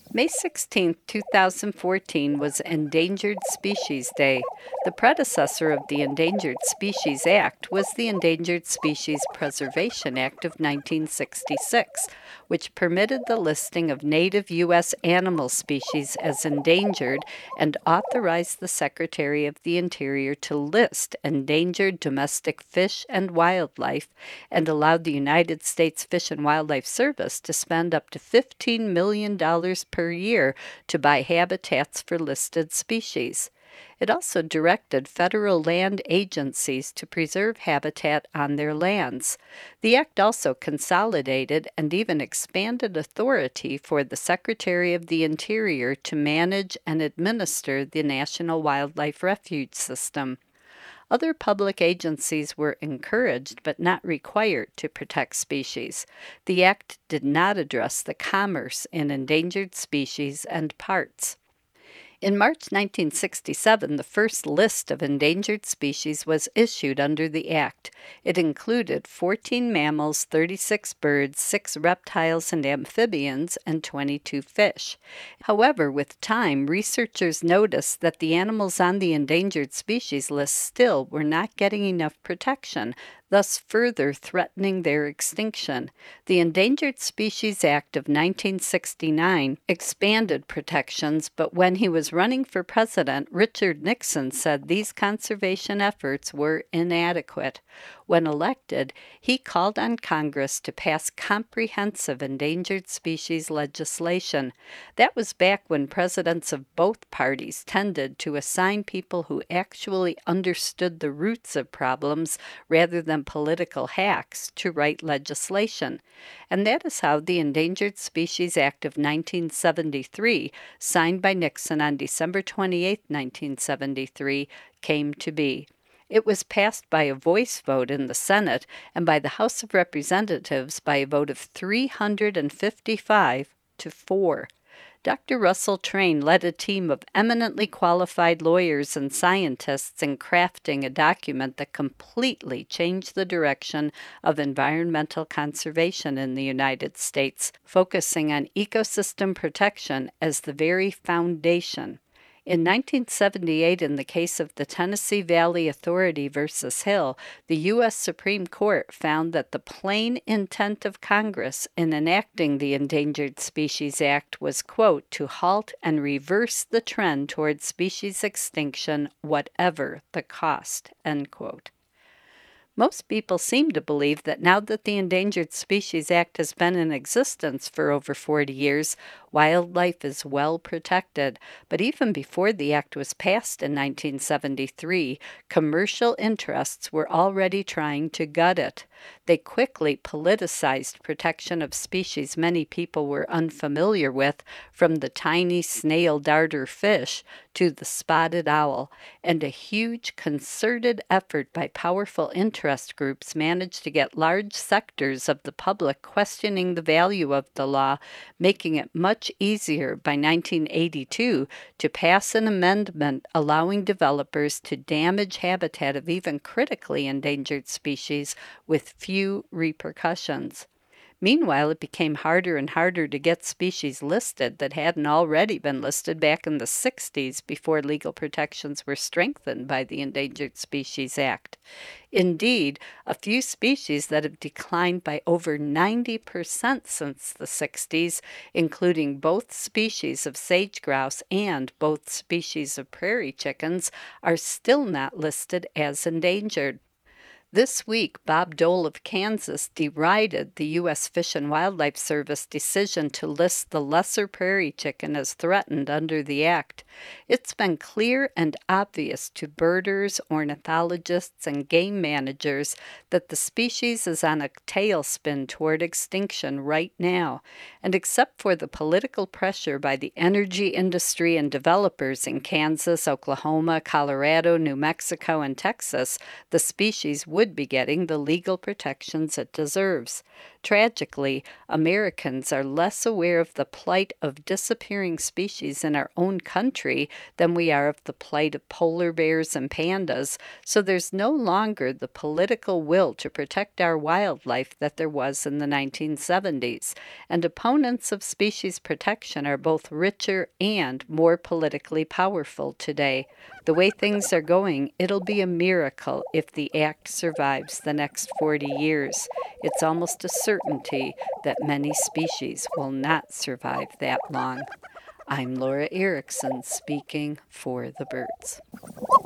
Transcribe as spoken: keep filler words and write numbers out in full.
May sixteenth, two thousand fourteen was Endangered Species Day. The predecessor of the Endangered Species Act was the Endangered Species Preservation Act of nineteen sixty-six, which permitted the listing of native U S animal species as endangered and authorized the Secretary of the Interior to list endangered domestic fish and wildlife, and allowed the United States Fish and Wildlife Service to spend up to fifteen million dollars per year to buy habitats for listed species. It also directed federal land agencies to preserve habitat on their lands. The act also consolidated and even expanded authority for the Secretary of the Interior to manage and administer the National Wildlife Refuge System. Other public agencies were encouraged but not required to protect species. The act did not address the commerce in endangered species and parts. In March nineteen sixty-seven, the first list of endangered species was issued under the Act. It included fourteen mammals, thirty-six birds, six reptiles and amphibians, and twenty-two fish. However, with time, researchers noticed that the animals on the endangered species list still were not getting enough protection, thus further threatening their extinction. The Endangered Species Act of nineteen sixty-nine expanded protections, but when he was running for president, Richard Nixon said these conservation efforts were inadequate. When elected, he called on Congress to pass comprehensive endangered species legislation. That was back when presidents of both parties tended to assign people who actually understood the roots of problems rather than political hacks to write legislation. And that is how the Endangered Species Act of nineteen seventy-three, signed by Nixon on December twenty-eighth, nineteen seventy-three, came to be. It was passed by a voice vote in the Senate and by the House of Representatives by a vote of three hundred fifty-five to four. Doctor Russell Train led a team of eminently qualified lawyers and scientists in crafting a document that completely changed the direction of environmental conservation in the United States, focusing on ecosystem protection as the very foundation. In nineteen seventy-eight, in the case of the Tennessee Valley Authority versus Hill, the U S Supreme Court found that the plain intent of Congress in enacting the Endangered Species Act was, quote, to halt and reverse the trend toward species extinction, whatever the cost, end quote. Most people seem to believe that now that the Endangered Species Act has been in existence for over forty years, wildlife is well protected. But even before the act was passed in nineteen seventy-three, commercial interests were already trying to gut it. They quickly politicized protection of species many people were unfamiliar with, from the tiny snail darter fish to the spotted owl, and a huge concerted effort by powerful interest groups managed to get large sectors of the public questioning the value of the law, making it much easier by nineteen eighty-two to pass an amendment allowing developers to damage habitat of even critically endangered species with few repercussions. Meanwhile, it became harder and harder to get species listed that hadn't already been listed back in the sixties before legal protections were strengthened by the Endangered Species Act. Indeed, a few species that have declined by over ninety percent since the sixties, including both species of sage grouse and both species of prairie chickens, are still not listed as endangered. This week, Bob Dole of Kansas derided the U S Fish and Wildlife Service decision to list the lesser prairie chicken as threatened under the Act. It's been clear and obvious to birders, ornithologists, and game managers that the species is on a tailspin toward extinction right now, and except for the political pressure by the energy industry and developers in Kansas, Oklahoma, Colorado, New Mexico, and Texas, the species would be getting the legal protections it deserves. Tragically, Americans are less aware of the plight of disappearing species in our own country than we are of the plight of polar bears and pandas, so there's no longer the political will to protect our wildlife that there was in the nineteen seventies, and opponents of species protection are both richer and more politically powerful today. The way things are going, it'll be a miracle if the act survives the next forty years. It's almost a certainty that many species will not survive that long. I'm Laura Erickson speaking for the birds.